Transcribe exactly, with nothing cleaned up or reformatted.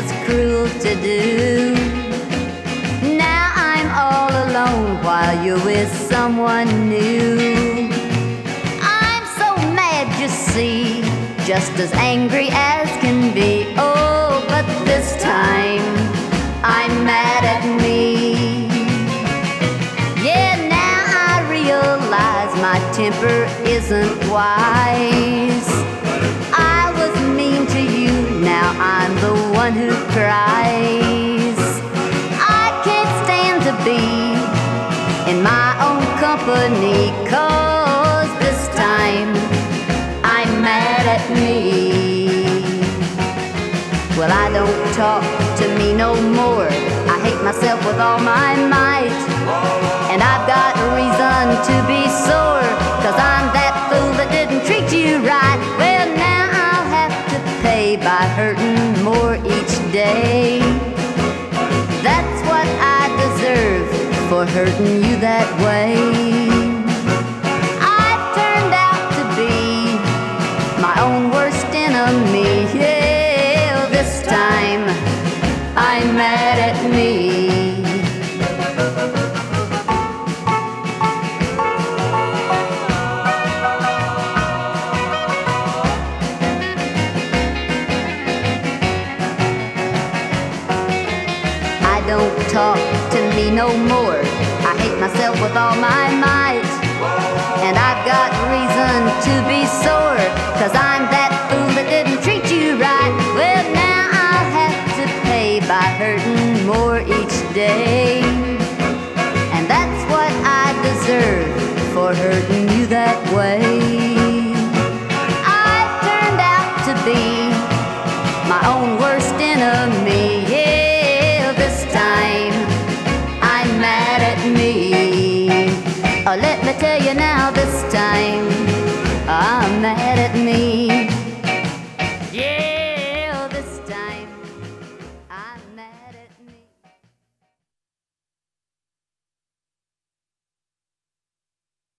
was cruel to do. Now I'm all alone while you're with someone new. I'm so mad, you see, just as angry as can be. Oh, but this time I'm mad at me. Yeah, now I realize my temper isn't wise. I was mean to you, now I'm the one who cries. I can't stand to be in my own company, 'cause this time I'm mad at me. Well, I don't talk to me no more. I hate myself with all my might. And I've got reason to be sore, 'cause I'm that fool that didn't treat you right. Well, now I'll have to pay by hurting more each day. That's what I deserve for hurting you that way. I've turned out to be my own worst enemy. Yeah, this time I'm mad at me. Don't talk to me no more. I hate myself with all my might. And I've got reason to be sore, 'cause I'm that fool that didn't treat you right. Well, now I'll have to pay by hurting more each day. And that's what I deserve for hurting you that way. I've turned out to be my own worst enemy. Me. Uh, let me tell you now, this